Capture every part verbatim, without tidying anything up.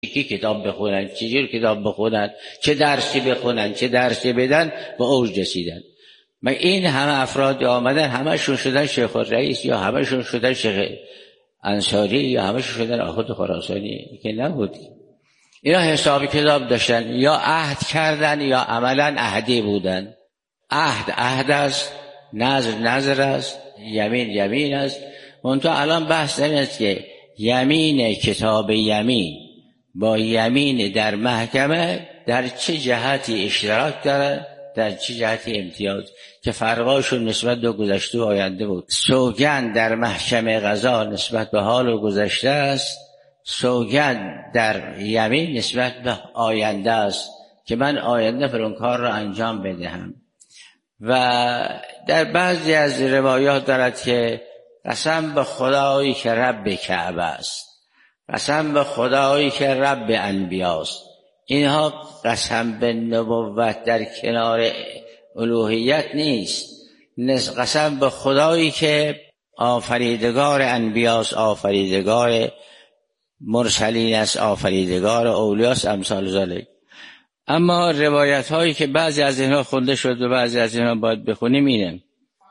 کی کتاب بخونن، چجور کتاب بخونن، چه درسی بخونن، چه درسی بدن، به اوج رسیدن. و این همه افراد آمدن همشون شدن شیخ الرئیس یا همشون شدن شیخ انصاری یا همشون شدن آخوند خراسانی که نبود. اینا حساب کتاب داشتن، یا عهد کردن یا عملا عهدی بودن. عهد عهد است، نظر نظر است، یمین یمین است. منتها الان بحث این است که یمین کتاب یمین با یمین در محکمه در چه جهتی اشتراک داره، در چه جهتی امتیاز، که فرقاشون نسبت به گذشته و آینده بود. سوگند در محکمه قضا نسبت به حال و گذشته است، سوگند در یمین نسبت به آینده است که من آینده پر اون کار را انجام بدهم. و در بعضی از روایات دارد که قسم به خدایی که رب کعبه است، قسم به خدایی که رب انبیاست. اینها قسم به نبوت در کنار الوهیت نیست، قسم به خدایی که آفریدگار انبیاست، آفریدگار مرسلین است، آفریدگار اولیاست، امثال ذالک. اما روایت هایی که بعضی از اینها خونده شد و بعضی از اینها باید بخونیم اینه.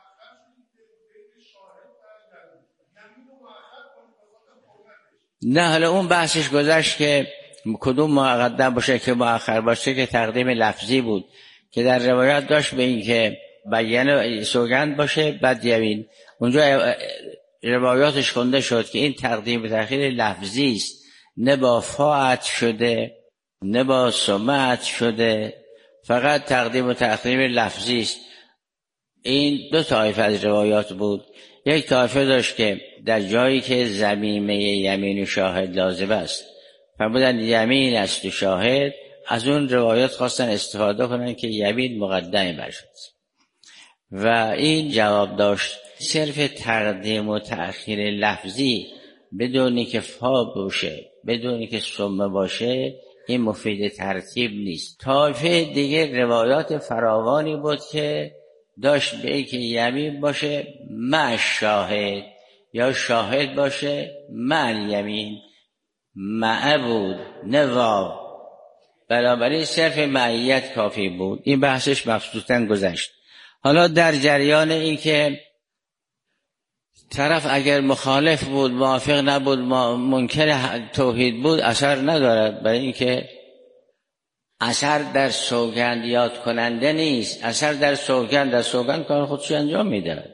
نه حالا اون بحثش گذشت که کدوم مقدم باشه که مؤخر باشه، که تقدیم لفظی بود که در روایت داشت به این که بیان سوگند باشه بعد یمین. اونجا روایاتش خونده شد که این تقدیم و تأخیر لفظی است، نه با فاعت شده نه با سمعت شده، فقط تقدیم و تأخیر لفظی است. این دو طایفه از روایات بود. یک طایفه داشت که در جایی که ضمیمه یمین و شاهد لازم است فرمودن یمین است و شاهد، از اون روایات خواستن استفاده کنن که یمین مقدم باشد و این جواب داشت صرف تقدیم و تأخیر لفظی بدونی که فا باشه بدونی که سمه باشه این مفید ترتیب نیست. طایفه دیگه روایات فراوانی بود که داشت به ای که یمین باشه مع شاهد یا شاهد باشه مع یمین، مع بود نه واو، بنابراین صرف معیت کافی بود. این بحثش مبسوطاً گذشت. حالا در جریان این که طرف اگر مخالف بود، موافق نبود، منکر توحید بود، اثر ندارد، برای اینکه اثر در سوگند یاد کننده نیست، اثر در سوگند در سوگند کار خودش انجام میده.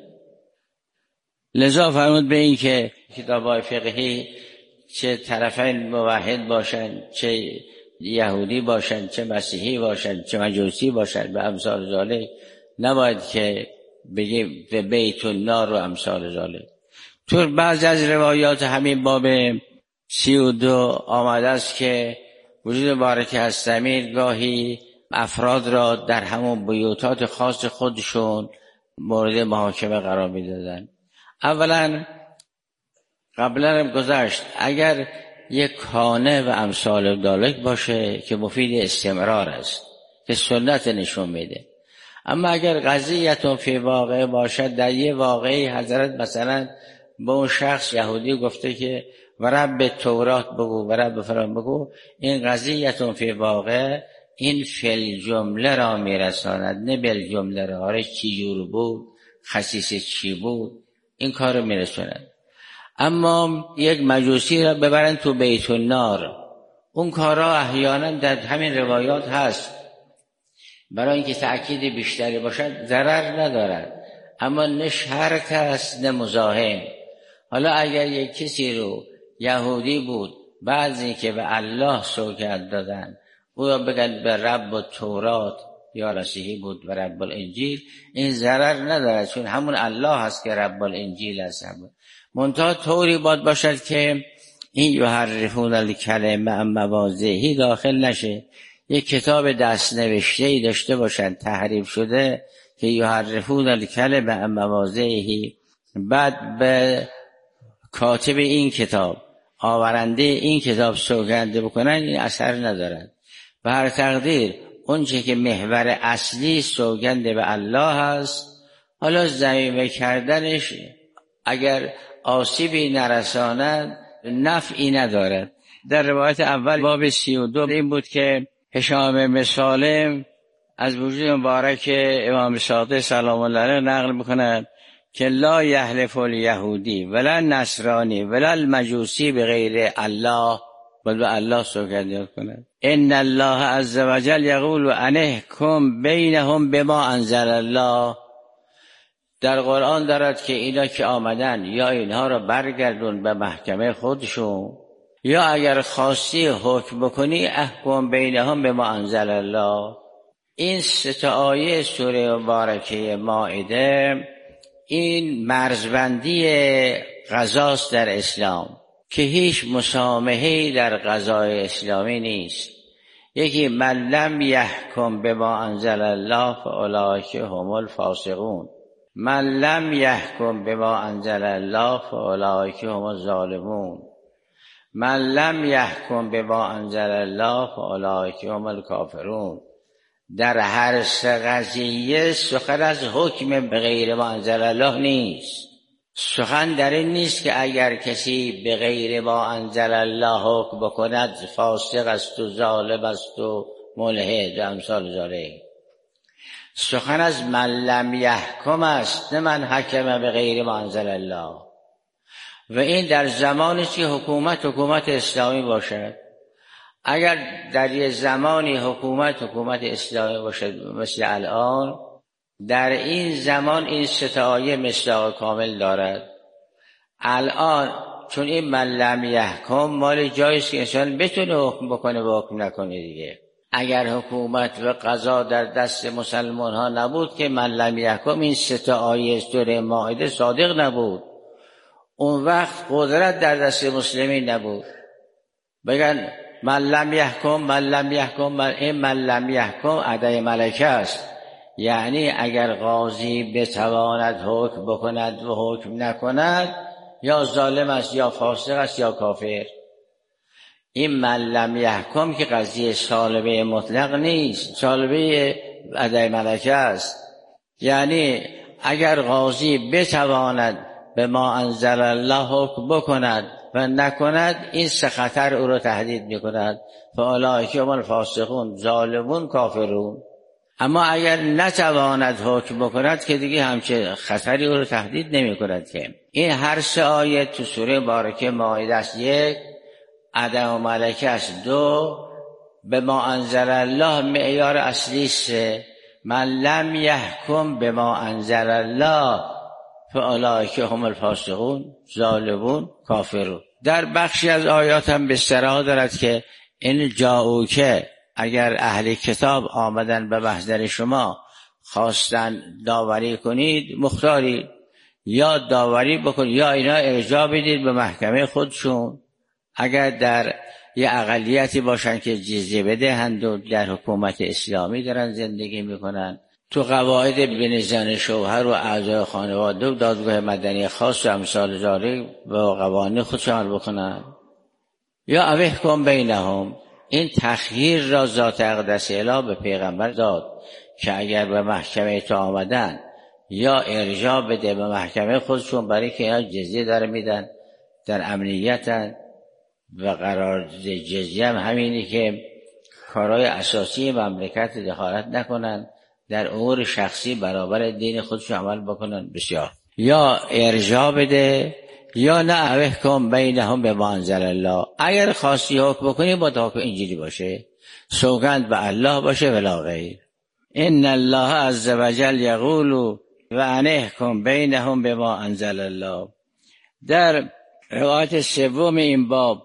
لذا فرمود به این که کتاب‌های فقهی چه طرفین موحد باشن، چه یهودی باشن، چه مسیحی باشن، چه مجوسی باشن و امثال ذالک، نباید که بگیم به بیت النار و امثال ذالک. تو بعض از روایات همین باب سی و دو آمده است که وجود بارکه هستمیر گاهی افراد را در همون بیوتات خاص خودشون مورد محاکمه قرار میدادن. اولا قبلا هم گذشت اگر یک کانه و امثال ذالک باشه که مفید استمرار است که سنت نشون میده. اما اگر قضیت فی واقع باشد، در یه واقعی حضرت مثلا به اون شخص یهودی گفته که و رب تورات بگو و رب فلان بگو، این قضیت فی واقع این فی جمله را میرساند نه بل جمله را. آره چی جور بود، خصیص چی بود، این کار رو میرساند. اما یک مجوسی را ببرن تو بیت النار، اون کارا احیانا در همین روایات هست، برای اینکه تأکید بیشتری باشد ضرر ندارد، اما نه شرط است نه مزاحم. حالا اگر یک کسی رو یهودی بود بعضی که به الله سوگند دادن او را بگن به رب و تورات، یا مسیحی بود و رب الانجیل، این ضرر ندارد چون همون الله هست که رب الانجیل است. منتها طوری باید باشد که این یحرفون الکلمه عن مواضعه داخل نشه. یک کتاب دست نوشته‌ای داشته باشن تحریف شده که یحرفون الکلمه عن مواضعه، بعد به کاتب این کتاب آورنده این کتاب سوگند بکنن، این اثر ندارد. به هر تقدیر اونچه که محور اصلی سوگند به الله هست، حالا ضمیمه کردنش اگر آسیبی نرساند نفعی ندارد. در روایت اول باب سی و دو این بود که هشام بن سالم از وجود مبارک امام صادق سلام الله علیه نقل میکند که لا یحلف الیهودی ولا نصرانی ولا المجوسی بغیر الله، بل به الله سوگندی کند. ان الله عز وجل یقول انحکم بینهم بما انزل الله. در قرآن دارد که اینا که آمدن یا اینها را برگردون به محکمه خودشون، یا اگر خواستی حکم بکنی احکم بینهم بما انزل الله. این سه تا آیه سوره مبارکه مائده این مرزبندی قضاست در اسلام که هیچ مسامحه‌ای در قضای اسلامی نیست. یکی من لم یحکم بما انزل الله فاولئک هم الفاسقون، من لم یحکم بما انزل الله فاولئک هم الظالمون، من لم یحکم بما انزل الله فاولئک هم الکافرون. در هر سه قضیه سخن از حکم به غیر ما انزل الله نیست. سخن در این نیست که اگر کسی به غیر ما انزل الله حکم بکند فاسق است و ظالم است و ملحد و امثال ذالک. سخن از من لم یحکم است، نه من حکم به غیر ما انزل الله. و این در زمانی که حکومت حکومت اسلامی باشد. اگر در یه زمانی حکومت حکومت اسلامی باشد مثل الان، در این زمان این سه تا آیه مصداق کامل دارد. الان چون این من لم یحکم مال جاییست که انسان بتونه حکم بکنه و حکم نکنه دیگه. اگر حکومت و قضا در دست مسلمان ها نبود که من لم یحکم این سه تا آیه سوره مائده صادق نبود، اون وقت قدرت در دست مسلمین نبود. بگن من لم یحکم من لم یحکم من این من لم یحکم ادای ملکه است، یعنی اگر قاضی بتواند حکم بکند و حکم نکند یا ظالم است یا فاسق است یا کافر. این من لم یحکم که قضیه سالبه مطلق نیست، سالبه ادای ملکه است. یعنی اگر قاضی بتواند به ما انزل الله حکم بکند و نکند، این سه خطر او را تهدید میکند. فاولئک هم الفاسقون، ظالمون، کافرون. اما اگر نتواند حکم بکند که دیگه همچه خطری او را تهدید نمی کند. که این هر سه آیه تو سوره مبارکه مائده است. یک، عدم ملکه است. دو، به ما انزل الله معیار اصلی. سه، من لم یحکم به ما انزل الله فاولئک هم الفاسقون، ظالمون، کافرون. در بخشی از آیات هم به صراحت دارد که این جاءوکه، اگر اهل کتاب آمدن به محضر شما خواستن داوری کنید، مختاری یا داوری بکنید یا اینا ارجاع بدید به محکمه خودشون. اگر در یه اقلیتی باشن که جزیه بدهند و در حکومت اسلامی دارن زندگی میکنن، تو قواعد بین زن شوهر و اعضای خانواده و دادگاه مدنی خاص و امثال ذالک و قوانین خودش عمل بکنن. یا احکم بینهم، این تخییر را ذات اقدس اله به پیغمبر داد که اگر به محکمه تو آمدن یا ارجاع بده به محکمه خودشون، برای که اینا جزیه داره میدن، در امنیتن و قرار جزیه هم همینی که کارهای اساسی مملکت دخالت نکنن، در امور شخصی برابر دین خودشون عمل بکنن. بسیار یا ارجاع بده یا نه احکم بینهم بما انزل الله. اگر خواستی حکم بکنی با حکم اینجوری باشه، سوگند به الله باشه ولا غیر. ان الله عز وجل یقول و انحکم بینهم بما انزل الله. در روایت سوم این باب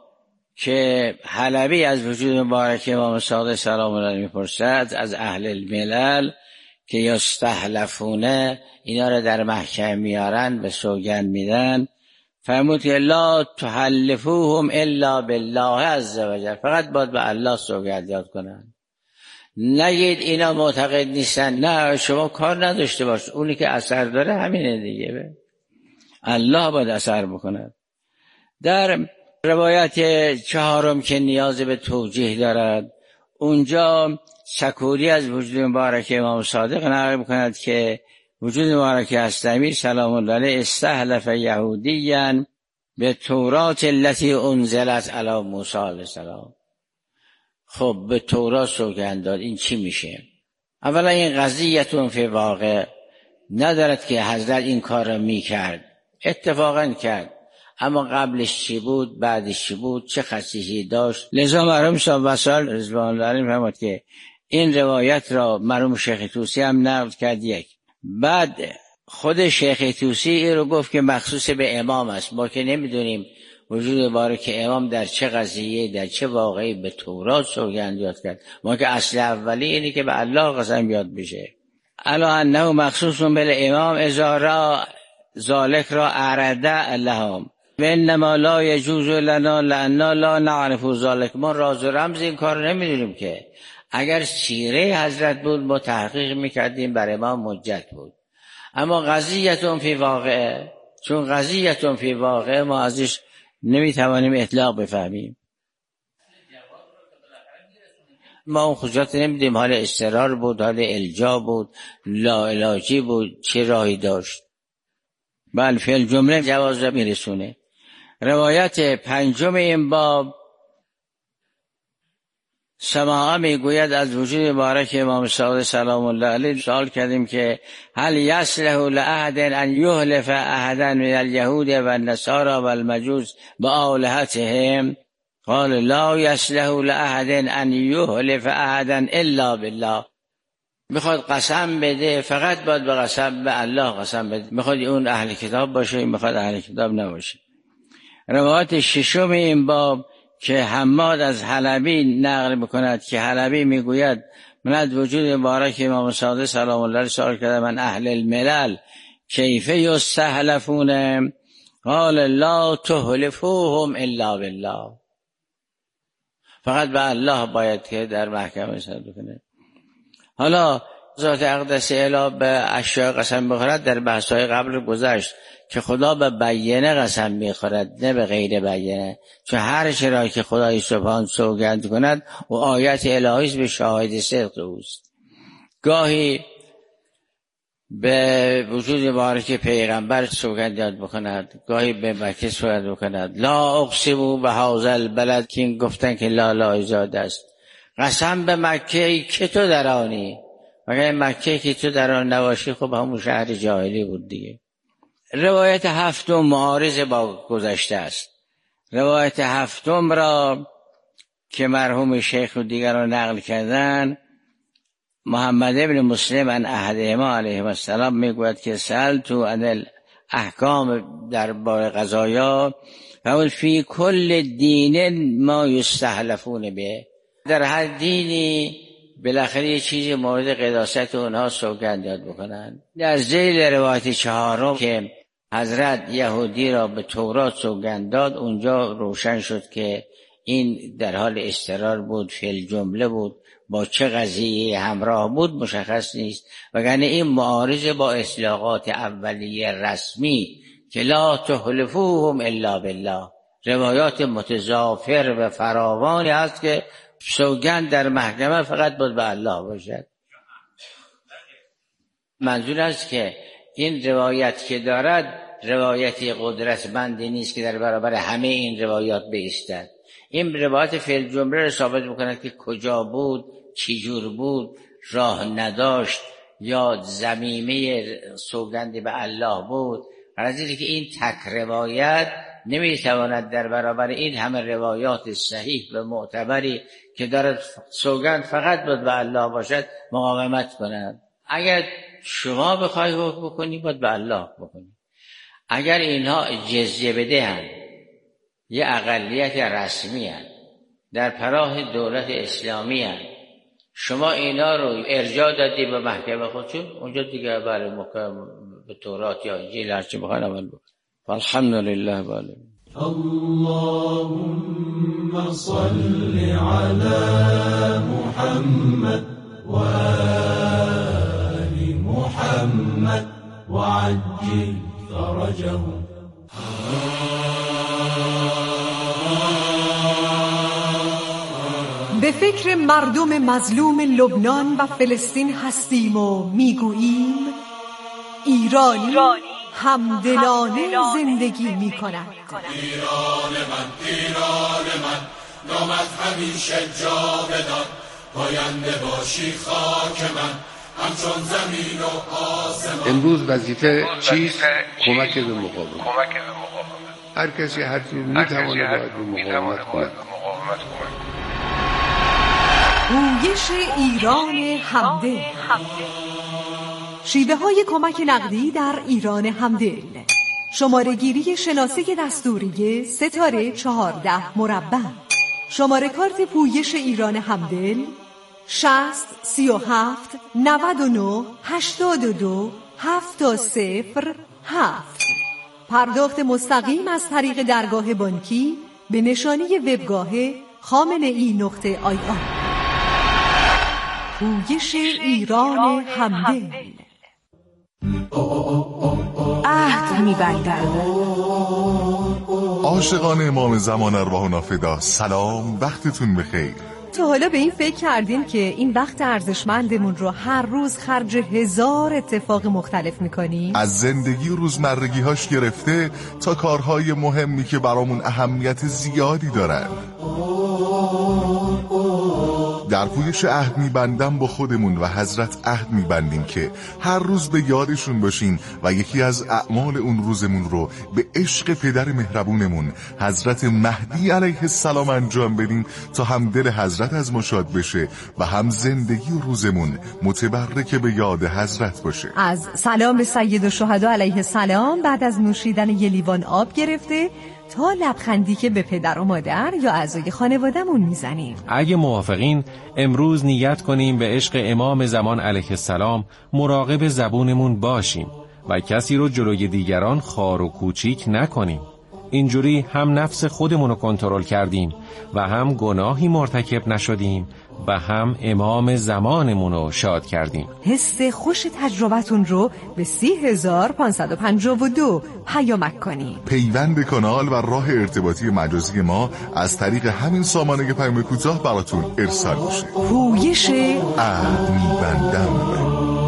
که حلبی از وجود مبارک امام صادق سلام الله علیه میپرسد از اهل الملل که یستحلفونه، اینا را در محکمه میارن، به سوگند میدن، فرمود که لا تحلفوهم الا بالله عز وجل، فقط باید به الله سوگند یاد کنن. نگید اینا معتقد نیستن، نه شما کار نداشته باش، اونی که اثر داره همینه دیگه، به الله باید اثر بکنه. در روایت چهارم که نیاز به توجیه دارد، اونجا سکوری از وجود مبارک امام صادق نقل می‌کند که وجود مبارک هستمی سلام الله علیه استحلف یهودیاً به تورات التي انزلت علی موسی علیه السلام. خب به تورات سوگند داد، این چی میشه؟ اولا این قضیتون فی واقع ندارد که حضرت این کار را میکرد، اتفاقا کرد، اما قبلش چی بود، بعدش چی بود، چه خصیصی داشت. لذا مرحوم صاحب وصال رضوان الله علیه فرمود که این روایت را مرحوم شیخ طوسی هم نقل کرد. یک بعد خود شیخ طوسی این رو گفت که مخصوص به امام است. ما که نمیدونیم وجود باره که امام در چه قضیه در چه واقعی به تورات سوگند یاد کرد. ما که اصل اولی اینی که به الله قسم یاد بشه. الا انه مخصوص بالامام اذا را ذالک را اعرض لهم و انما لا یجوز لنا لأننا لا نعرف ذالک. ما راز و رمز این کار نمیدونیم که اگر سیره حضرت بود ما تحقیق میکردیم، بر امام حجت بود. اما قضیتون فی واقع، چون قضیتون فی واقع ما ازش نمیتوانیم اطلاق بفهمیم. ما اون خصوصیات نمیدیم، حال اضطرار بود، حال الجا بود، لا علاجی بود، چه راهی داشت. بل فی الجمله جواز را میرسونه. روایت پنجم این باب سماعه میگوید از وجود مبارک امام صادق سلام الله علیه سوال کردیم که هل یصلح لاحد ان یحلف احدا من الیهود و النصارى و المجوس بآلهتهم؟ قال لا یصلح لاحد ان یحلف احدا الا بالله. میخواد قسم بده فقط باید به قسم به الله قسم بده. میخواد اون اهل کتاب باشه، میخواد اهل کتاب نباشه. روایت ششم این باب که حماد از حلبی نقل میکند که حلبی میگوید من از وجود مبارک امام صادق سلام الله علیه سوال کردم من اهل الملل کیف یستحلفون؟ قال لا تحلفوهم الا بالله. فقط به الله باید که در محکمه صدق کنه. حالا ذات اقدس اله به اشیاء قسم بخورد در بحث‌های قبل گذشت که خدا به بیانه قسم میخورد نه به غیر بیانه، چون هر چرا که خدای سبحان سوگند کند و آیت الهی است به شاهد صدق اوست. گاهی به وجود مبارک پیغمبر سوگند یاد بکند، گاهی به مکه سوگند بکند. لا اقسم بهذا البلد که این گفتن که لا لا ایجاد است. قسم به مکه که تو در آنی، مگر مکه که تو در آن نباشی خب همون شهر جاهلی بود دیگه. روایت هفتم معارض با گذشته است. روایت هفتم را که مرحوم شیخ و دیگران نقل کردن، محمد ابن مسلم عن احدهما علیه السلام میگوید که سألت عن الاحکام در بار قضایا و فی کل دین ما یستحلفون به. در هر دینی بالاخره یه چیزی مورد قداست اونها سوگند یاد بکنن. در ذیل روایت چهارم که حضرت یهودی را به تورات سوگند داد، اونجا روشن شد که این در حال اضطرار بود، فی الجمله بود، با چه قضیه همراه بود مشخص نیست، وگرنه این معارض با اصلاحات اولیه رسمی که لا تحلفوهم الا بالله. روایات متضافر و فراوانی هست که سوگند در محکمه فقط باید به الله باشد. منظور است که این روایت که دارد روایتی قدرتمندی نیست که در برابر همه این روایات بایستد. این روایت فی الجمله را ثابت می‌کند که کجا بود، چی جور بود، راه نداشت یا ضمیمه سوگندی به الله بود. قضیه که این تک روایت نمیتواند در برابر این همه روایات صحیح و معتبری که دارد سوگند فقط باید به الله باشد مقاومت کند. اگر شما بخوای حکم بکنی باید به الله بکنی. اگر اینها جزیه بدهند، یه اقلیت رسمی هست در پناه دولت اسلامی هست، شما اینا رو ارجاع دادی به محکمه خودشون، اونجا دیگه برای محکم به تورات یا انجیل هرچی بخواین عمل بکن. الحمدلله بله. اللهم صل على محمد و آل محمد وعجل فرجهم. به فکر مردم مظلوم لبنان و فلسطین هستیم و میگوییم ایرانی همدلانه زندگی می کند. ایران من، ایران من، نامت همیشه جاودان، پاینده باشی خاک من، همچون زمین و آسمان. امروز وظیفه چیست؟ کمک به مقاومت. هر کسی هر جور میتواند باید به مقاومت کند. پویش ایران همدل، شیوه های کمک نقدی در ایران همدل. شماره گیری شناسه دستوری ستاره چهارده مربع. شماره کارت پویش ایران همدل شصت سی و هفت نود و نه هشتاد و دو هفت صفر هفت. پرداخت مستقیم از طریق درگاه بانکی به نشانی وبگاه خامنه ای نقطه آی آر. پویش ایران همدل. عهد می‌بندم. عاشقان امام زمان ارواحنا فدا، سلام، وقتتون بخیر. تا حالا به این فکر کردین که این وقت ارزشمندمون رو هر روز خرج هزار اتفاق مختلف میکنیم؟ از زندگی و روزمرگی‌هاش گرفته تا کارهای مهمی که برامون اهمیت زیادی دارن. در پویش عهد میبندم با خودمون و حضرت عهد میبندیم که هر روز به یادشون باشیم و یکی از اعمال اون روزمون رو به عشق پدر مهربونمون حضرت مهدی علیه السلام انجام بدیم تا هم دل حضرت از ما شاد بشه و هم زندگی و روزمون متبرک به یاد حضرت باشه. از سلام سید الشهدا علیه السلام بعد از نوشیدن یه لیوان آب گرفته تا لبخندی که به پدر و مادر یا اعضای خانواده‌مون میزنیم. اگه موافقین امروز نیت کنیم به عشق امام زمان علیه السلام مراقب زبونمون باشیم و کسی رو جلوی دیگران خار و کوچیک نکنیم. اینجوری هم نفس خودمون رو کنترل کردیم و هم گناهی مرتکب نشدیم و هم امام زمانمون رو شاد کردیم. حس خوش تجربتون رو به سی هزار پانصد و پنجاه و دو پیامک کنید. پیوند کانال و راه ارتباطی مجازی ما از طریق همین سامانه پیام کوتاه براتون ارسال میشه. پویش عهد میبندم.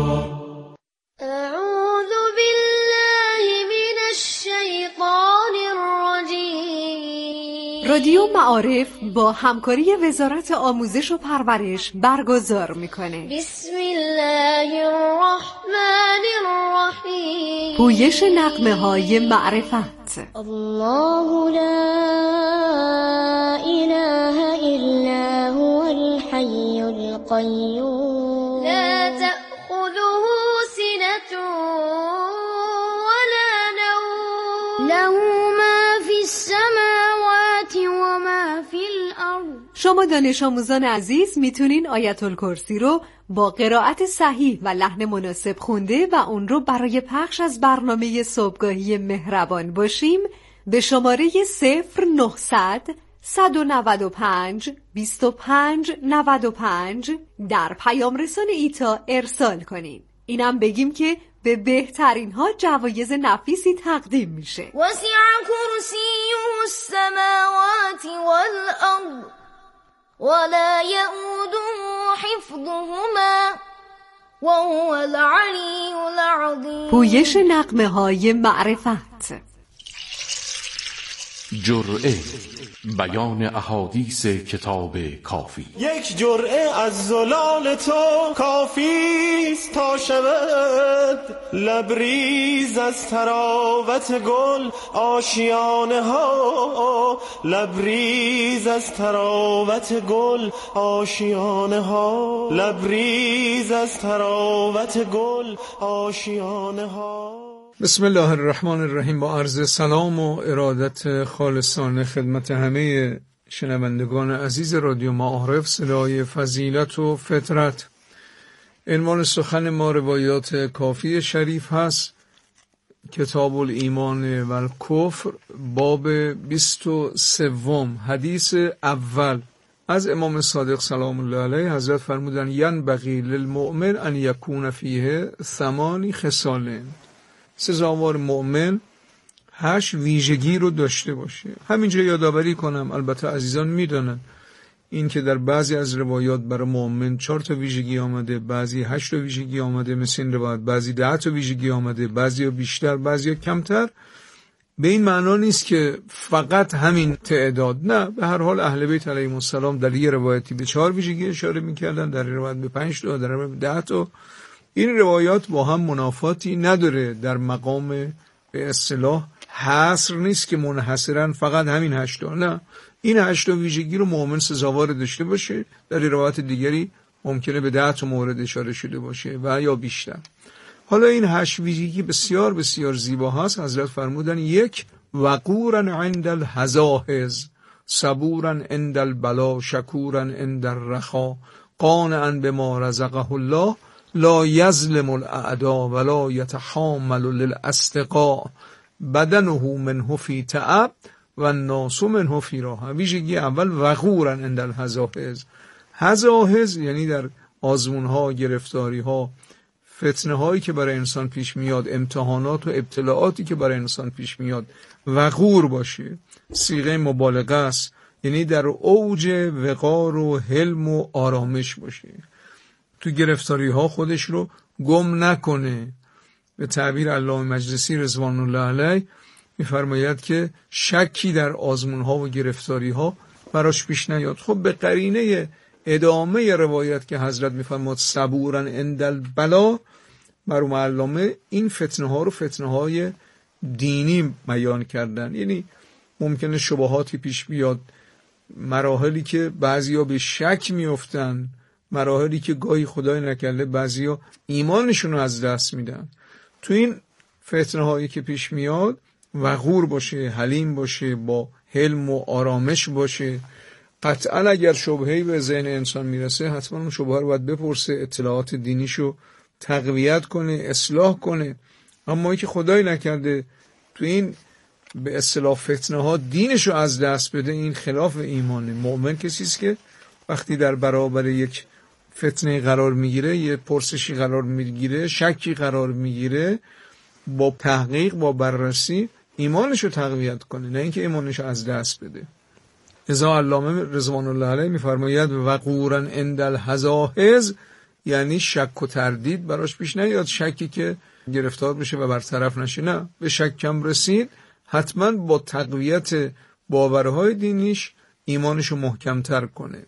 رادیو معارف با همکاری وزارت آموزش و پرورش برگزار میکنه. بسم الله الرحمن الرحیم. پویش نغمه های معرفت. الله لا اله الا هو الحی القیوم لا تأخذه سنة ولا نوم له ما فی السماوات و ما فی الارض. شما دانش آموزان عزیز میتونین آیت الکرسی رو با قرائت صحیح و لحن مناسب خونده و اون رو برای پخش از برنامه صبحگاهی مهربان باشیم به شماره صفر نهصد صد و نود و پنج بیست و پنج نود و پنج در پیام رسان ایتا ارسال کنین. اینم بگیم که به بهترین ها جوایز نفیسی تقدیم میشه. وسع کرسیه السماوات والارض ولا یئوده حفظهما وهو العلی العظیم. پویش نغمه های معرفت. جرعه، بیان احادیث کتاب کافی. یک جرعه از زلال تو کافیست تا شود لبریز از تراوت گل آشیانه ها، لبریز از تراوت گل آشیانه ها، لبریز از تراوت گل آشیانه ها. بسم الله الرحمن الرحیم. با عرض سلام و ارادت خالصانه خدمت همه شنوندگان عزیز رادیو معارف صدای فضیلت و فطرت. عنوان سخن ما روایات کافی شریف هست. کتاب الایمان و الکفر باب بیست و سوم حدیث اول از امام صادق سلام الله علیه. حضرت فرمودن ینبغی للمؤمن ان یکون فیه ثمانی خصال. سزاوار مؤمن هشت ویژگی رو داشته باشه. همینجا یادآوری کنم، البته عزیزان میدونن این که در بعضی از روایات برای مؤمن چهار تا ویژگی آمده، بعضی هشت تا ویژگی آمده، مثل این روایت بعضی ده تا ویژگی آمده، بعضی بیشتر بعضی کمتر، به این معنا نیست که فقط همین تعداد، نه، به هر حال اهل بیت علیهم السلام در یه روایتی به چهار ویژگی اشاره میکردن، در روایت به پنج تا، در روایت به ده تا. این روایات با هم منافاتی نداره، در مقام به اصطلاح حصر نیست که منحصرا فقط همین هشتا، نه، این هشتا ویژگی رو مؤمن سزاوار داشته باشه. در روایت دیگری ممکنه به ده تا مورد اشاره شده باشه و یا بیشتر. حالا این هشت ویژگی بسیار بسیار زیبا هست. حضرت فرمودن یک، وقورا عند الحزاحز، صبورا عند البلا، شکورا عند الرخا، قانعا بما رزقه الله، لا یظلم الاعدا ولا یتحامل للاصدقاء، بدنه منه فی تعب و الناس منه فی راحه. ویژگی اول وقورا عند الحزاحز. حزاحز یعنی در آزمون‌ها، گرفتاری‌ها، فتنه هایی که برای انسان پیش میاد، امتحانات و ابتلاعاتی که برای انسان پیش میاد، وقور باشه. صیغه مبالغه است، یعنی در اوج وقار و حلم و آرامش باشه، تو گرفتاری ها خودش رو گم نکنه. به تعبیر علامه مجلسی رضوان الله علیه میفرماید که شکی در آزمون ها و گرفتاری ها براش پیش نیاد. خب به قرینه ادامه روایت که حضرت میفرماد صبورا عند البلا، مرحوم علامه این فتنه ها رو فتنه های دینی بیان کردن. یعنی ممکنه شبهاتی پیش بیاد، مراحلی که بعضیا به شک میافتن، مراحلی که گاهی خدای نکرده بعضیا ایمانشون رو از دست میدن. تو این فتنه هایی که پیش میاد وقور باشه، حلیم باشه، با حلم و آرامش باشه. قطعا اگر شبهه‌ای به ذهن انسان میرسه حتما اون شبهه رو باید بپرسه، اطلاعات دینیشو تقویت کنه، اصلاح کنه. اما ای که خدای نکرده تو این به اصطلاح فتنه ها دینشو از دست بده، این خلاف ایمانه. مؤمن کسی است که وقتی در برابر یک فتنه قرار میگیره، یه پرسشی قرار میگیره، شکی قرار میگیره، با تحقیق، با بررسی ایمانشو تقویت کنه، نه اینکه ایمانشو از دست بده. ازا علامه رضوان الله علیه میفرماید وقورا عند الحزاحز، یعنی شک و تردید براش پیش نیاد، شکی که گرفتار بشه و برطرف نشه، نه، به شکم رسید حتما با تقویت باورهای دینیش ایمانشو محکمتر کنه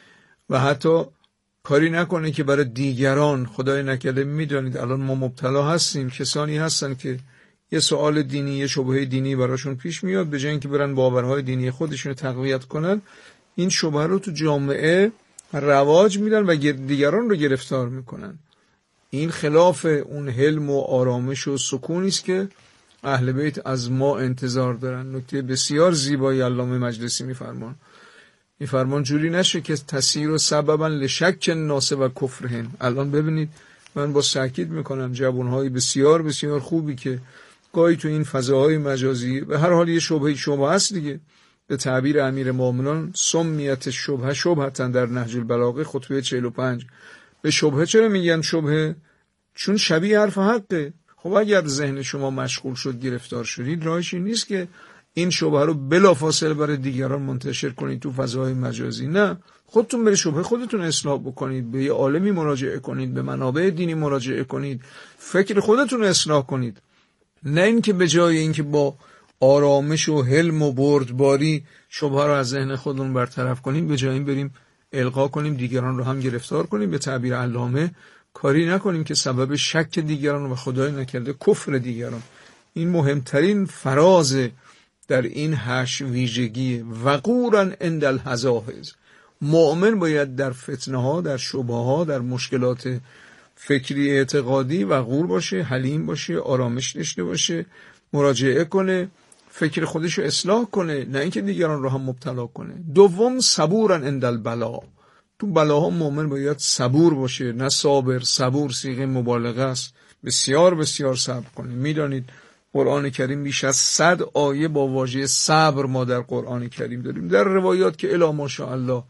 و حتی کاری نکنه که برای دیگران، خدای نکرده میدونید الان ما مبتلا هستیم، کسانی هستن که یه سوال دینی، یه شبهه دینی براشون پیش میاد، به جای اینکه برن باورهای دینی خودشون تقویت کنن، این شبهه رو تو جامعه رواج میدن و دیگران رو گرفتار میکنن. این خلاف اون حلم و آرامش و سکونی است که اهل بیت از ما انتظار دارن. نکته بسیار زیبایی علامه مجلسی میفرمان میفرمان جوری نشه که تسیر و سببا لشک الناس و کفرهم. الان ببینید من با تاکید میکنم جوانهای بسیار بسیار خوبی که گاهی تو این فضاهای مجازی به هر حال یه شبهه شبهه است دیگه، به تعبیر امیر مومنان سمیت شبهه شبهتا در نهج البلاغه خطبه چهل و پنج. به شبهه چرا میگن شبهه؟ چون شبیه حرف حقه. خب اگر ذهن شما مشغول شد، گرفتار شدید، راهش این نیست که این شبهه رو بلافاصله برای دیگران منتشر کنید تو فضاهای مجازی، نه، خودتون به شبهه خودتون اصلاح بکنید، به یه عالمی مراجعه کنید، به منابع دینی مراجعه کنید، فکر خودتون اصلاح کنید، نه اینکه به جای اینکه با آرامش و حلم و بردباری شبهه رو از ذهن خودمون برطرف کنیم، به جای این بریم القا کنیم، دیگران رو هم گرفتار کنیم. به تعبیر علامه کاری نکنیم که سبب شک دیگران و خدای نکرده کفر دیگران. این مهمترین فراز در این هشت ویژگی وقورا عند الحزاحز. مؤمن باید در فتنه ها، در شبهه ها، در مشکلات فکری اعتقادی وقور باشه، حلیم باشه، آرامش داشته باشه، مراجعه کنه، فکر خودش رو اصلاح کنه، نه اینکه دیگران رو هم مبتلا کنه. دوم صبورا عند البلا. تو بلاها مؤمن باید صبور باشه، نه صابر. صبور صیغه مبالغه است، بسیار بسیار صبر کنه. میدانید قرآن کریم بیش از صد آیه با واژه صبر ما در قرآن کریم داریم. در روایات که الا ماشاءالله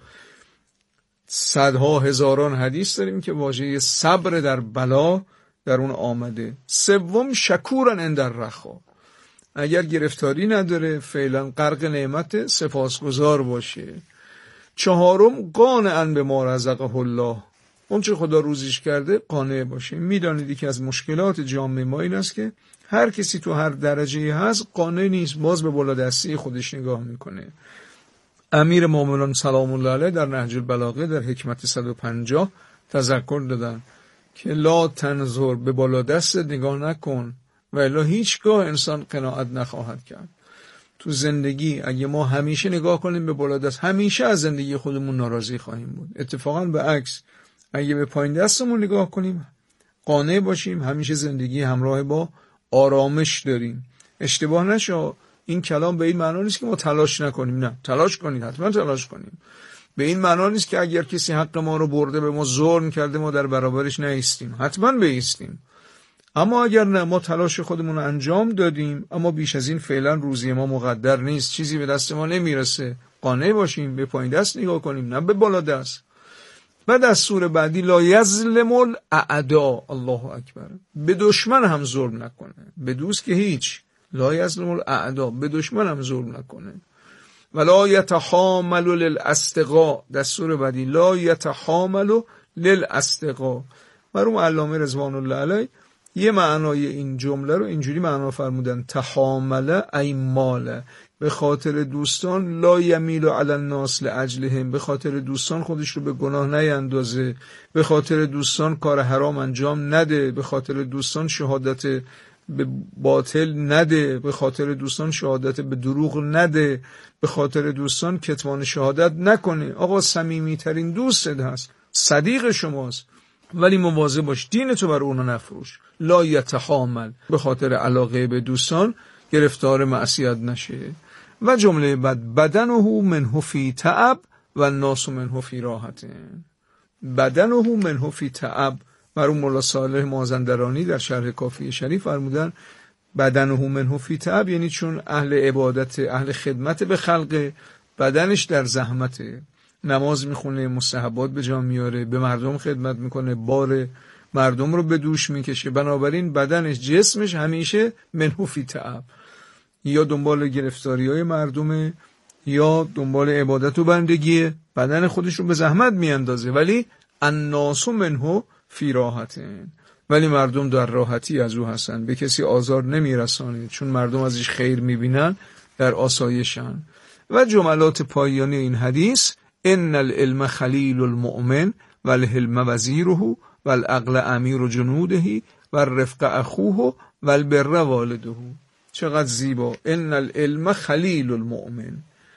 صدها هزاران حدیث داریم که واژه صبر در بلا در اون آمده. سوم شکورا عند الرخا. اگر گرفتاری نداره، فعلا غرق نعمت، سپاسگزار باشه. چهارم قانعا به ما رزقه الله، اون چه خدا روزیش کرده قانع باشیم. میدانید که از مشکلات جامعه ما این است که هر کسی تو هر درجه هست قانع نیست، باز به بالادستی خودش نگاه میکنه. امیر مومنان سلام الله علیه در نهج البلاغه در حکمت صد و پنجاه تذکر دادن که لا تنظر، به بالادست نگاه نکن و الا هیچگاه انسان قناعت نخواهد کرد. تو زندگی اگه ما همیشه نگاه کنیم به بالادست، همیشه از زندگی خودمون ناراضی خواهیم بود. اتفاقا به عکس اگه به پایین دستمون نگاه کنیم، قانع باشیم، همیشه زندگی همراه با آرامش داریم. اشتباه نشو، این کلام به این معنا نیست که ما تلاش نکنیم، نه، تلاش کنید، حتما تلاش کنیم. به این معنا نیست که اگر کسی حق ما رو برده، به ما ظلم کرده، ما در برابرش نایستیم، حتما بایستیم. اما اگر نه، ما تلاش خودمون رو انجام دادیم اما بیش از این فعلا روزی ما مقدر نیست، چیزی به دست ما نمیرسه، قانع باشیم، به پایین دست نگاه کنیم، نه به بالا دست. بعد از سوره بعدی لا یظلم الاعدا، الله اکبر، به دشمن هم ظلم نکنه، به دوست که هیچ، لا یظلم الاعدا، به دشمن هم ظلم نکنه. ولا یتحامل للاستقا، در سوره بعدی لا یتحامل للاستقا. مرحوم علامه رضوان الله علیه یه معنای این جمله رو اینجوری معنا فرمودن: تحامل ای مال، به خاطر دوستان، لا یمیل علی الناس لاجلهم، به خاطر دوستان خودش رو به گناه نیندازه، به خاطر دوستان کار حرام انجام نده، به خاطر دوستان شهادت به باطل نده، به خاطر دوستان شهادت به دروغ نده، به خاطر دوستان کتمان شهادت نکنه. آقا صمیمی ترین دوستت هست، صدیق شماست، ولی مواظب باش دین تو بر اونو نفروش. لا یتحامل، به خاطر علاقه به دوستان گرفتار معصیت نشه. و جمله بعد بدنه منه فی تعب و الناس منه فی راحت. بدنه منه فی تعب، مرحوم مولا صالح مازندرانی در شرح کافی شریف فرمودن بدنه منه فی تعب، یعنی چون اهل عبادت، اهل خدمت به خلق، بدنش در زحمته، نماز میخونه، مستحبات به جا میاره، به مردم خدمت میکنه، بار مردم رو به دوش میکشه، بنابراین بدنش، جسمش همیشه منه فی تعب، یا دنبال گرفتاری های مردمه یا دنبال عبادت و بندگیه، بدن خودش رو به زحمت میاندازه. ولی الناس منه فی راحتن، ولی مردم در راحتی از او هستن، به کسی آزار نمیرسانه، چون مردم ازش خیر میبینن، در آسایشن. و جملات پایانی این حدیث: ان العلم خلیل المؤمن والحلم وزیره والعقل امیر جنوده والرفق اخوه والبر والده. چقدر زیبا! ان العلم خلیل المؤمن،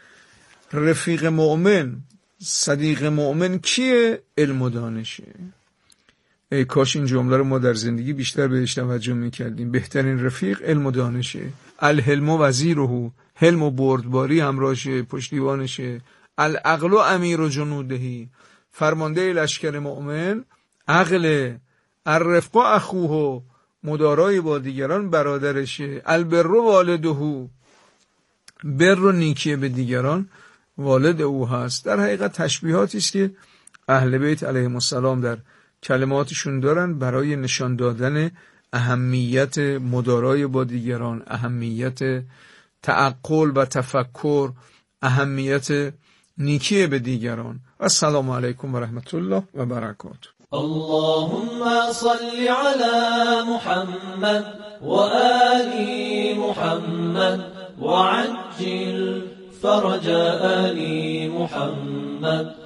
رفیق مؤمن، صدیق مؤمن کیه؟ علم و دانشه. ای کاش این جمله رو ما در زندگی بیشتر بهش توجه میکردیم. بهترین رفیق علم و دانشه. الحلم و وزیره، حلم و بردباری همراهشه، پشتیبانشه. العقل و امیر و جنودهی، فرمانده لشکر مؤمن عقل. الرفق و اخوه، مدارای با دیگران برادرشه. البر و والده، بر و نیکی به دیگران والد او هست. در حقیقت تشبیهاتی است که اهل بیت علیهم السلام در کلماتشون دارن برای نشان دادن اهمیت مدارای با دیگران، اهمیت تعقل و تفکر، اهمیت نیکی به دیگران. السلام علیکم و رحمت الله و برکاته. اللهم صل على محمد وآل محمد وعجل فرج آل محمد.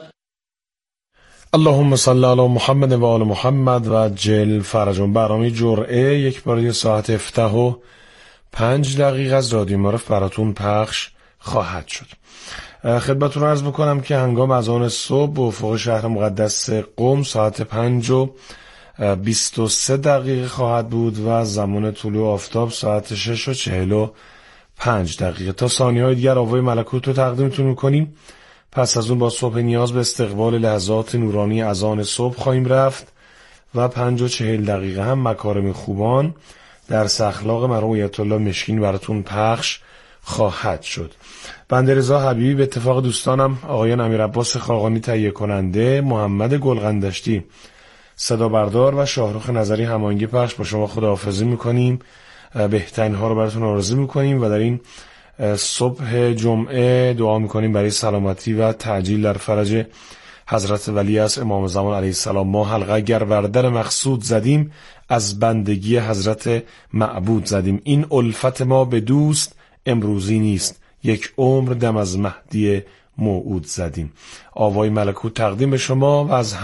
اللهم صل علی محمد و آل محمد و عجل فرجهم. برنامه جرعه یک بار ساعت هفده و پنج دقیقه از رادیو معارف براتون پخش خواهد شد. خدمتتون عرض بکنم که هنگام اذان صبح به افق شهر مقدس قم ساعت پنج و بیست و سه دقیقه خواهد بود و زمان طلوع آفتاب ساعت شش و چهل و پنج دقیقه. تا ثانیه های دیگر آوای ملکوت رو تقدیمتون میکنیم. پس از اون با صبح نیاز به استقبال لحظات نورانی اذان صبح خواهیم رفت و پنج و چهل دقیقه هم مکارم خوبان در اخلاق مرحوم آیت الله مشکین براتون پخش خواهد شد. بنده رضا حبیبی به اتفاق دوستانم آقایان امیر عباس خاقانی تهیه کننده، محمد گلغندشتی صدا بردار و شاهرخ نظری هماهنگی پخش با شما خداحافظی میکنیم. بهترین ها رو براتون آرزو میکنیم و در این صبح جمعه دعا میکنیم برای سلامتی و تعجیل در فرج حضرت ولی از امام زمان علیه السلام. ما حلقه اگر بر در مقصود زدیم، از بندگی حضرت معبود زدیم. این الفت ما به دوست امروزی نیست، یک عمر دم از مهدی موعود زدیم. آوای ملکوت تقدیم به شما و از